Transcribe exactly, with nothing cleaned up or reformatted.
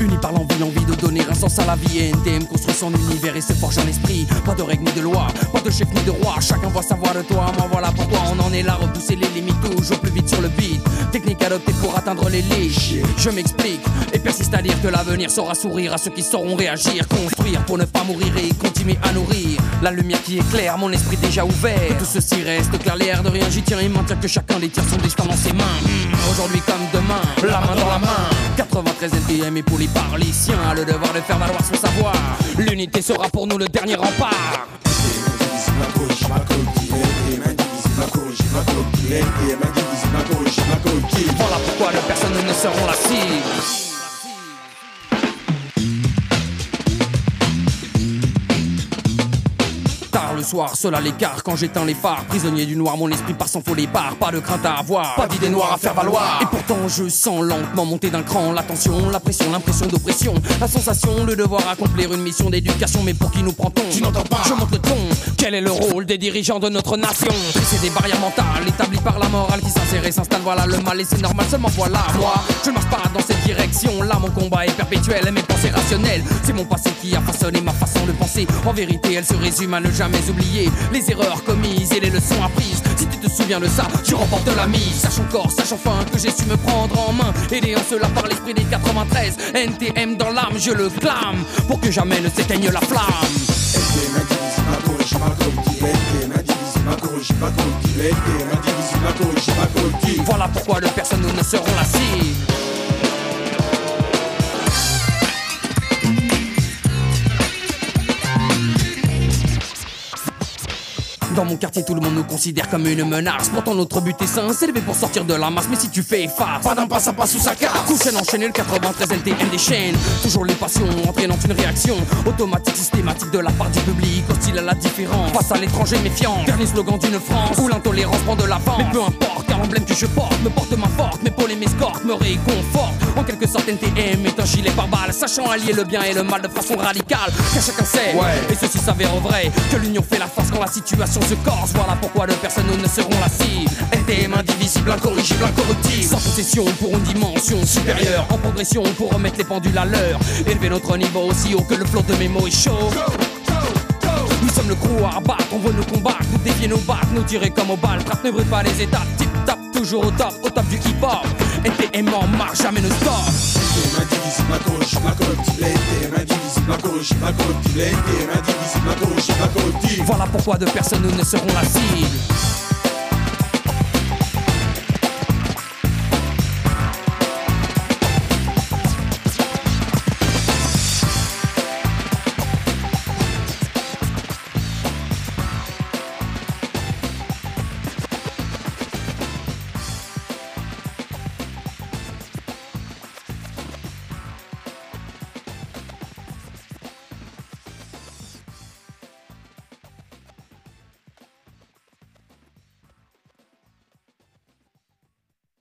Unis par l'envie, l'envie de donner un sens à la vie. N T M construit son univers et se forge un esprit. Pas de règles ni de loi, pas de chef ni de roi. Chacun voit sa voix de toi, moi voilà pourquoi on en est là. Repousser les limites toujours plus vite sur le beat. Technique adoptée pour atteindre les limites. Je m'explique et persiste à dire que l'avenir saura sourire à ceux qui sauront réagir. Construire pour ne pas mourir et continuer à nourrir la lumière qui éclaire mon esprit déjà ouvert. Que tout ceci reste clair, l'air de rien j'y tiens et maintient que chacun détient son destin dans ses mains. Mmh, aujourd'hui comme demain, la main dans la main. quatre-vingt-treize N T M et pour les parliciens, a le devoir de faire valoir son savoir. L'unité sera pour nous le dernier rempart. Voilà pourquoi les personnes ne seront la cible. Tard le soir, seul à l'écart, quand j'éteins les phares. Prisonnier du noir, mon esprit part sans faux départ. Pas de crainte à avoir, pas d'idée noire à faire valoir. Et pourtant je sens lentement monter d'un cran la tension, la pression, l'impression d'oppression. La sensation, le devoir accomplir une mission d'éducation. Mais pour qui nous prend-on? Tu n'entends pas, je monte le ton. Quel est le rôle des dirigeants de notre nation? Briser des barrières mentales établies par la morale qui s'insère et s'installe. Voilà le mal et c'est normal, seulement voilà. Moi, je ne marche pas dans cette direction. Là mon combat est perpétuel et mes pensées rationnelles. C'est mon passé qui a façonné ma façon de penser. En vérité elle se résume à ne jamais oublier les erreurs commises et les leçons apprises. Si tu te souviens de ça, tu remportes la mise. Sache encore, sache enfin que j'ai su me prendre en main, aidé en cela par l'esprit des quatre-vingt-treize. N T M dans l'âme, je le clame pour que jamais ne s'éteigne la flamme. Voilà pourquoi de personne nous ne serons la cible. Dans mon quartier tout le monde nous considère comme une menace. Pourtant notre but est sain, s'élever pour sortir de la masse. Mais si tu fais face, pas d'un pas ça passe sous sa casse. Coup chaîne enchaîné, le quatre-vingt-treize N T M déchaîne toujours les passions, entraînant une réaction automatique, systématique de la part du public, hostile à la différence, face à l'étranger méfiant. Dernier slogan d'une France où l'intolérance prend de l'avance. Mais peu importe, car l'emblème que je porte me porte main forte. Mes pôles et m'escortent, me réconfortent. En quelque sorte N T M est un gilet pare-balles, sachant allier le bien et le mal de façon radicale. Car chacun sait, ouais, et ceci s'avère vrai, que l'union fait la force quand la situation se corse. Voilà pourquoi de personne nous ne serons la cible. N T M indivisible, incorrigible, incorruptible. Sans possession pour une dimension supérieure. En progression pour remettre les pendules à l'heure. Élever notre niveau aussi haut que le flot de mes mots est chaud. Nous sommes le crew à abattre, on veut nous combattre. Nous dévier nos bacs, nous tirer comme au bal. Trappe ne brûle pas les étapes, tip tap, toujours au top, au top du hip-hop. N T M en marche, jamais ne stop. N T M indivisible, incorrigible, incorruptible. N T M indivisible, incorrigible, incorruptible. N T M indivisible, incorrigible, incorruptible. Voilà pourquoi de personne nous ne serons la cible.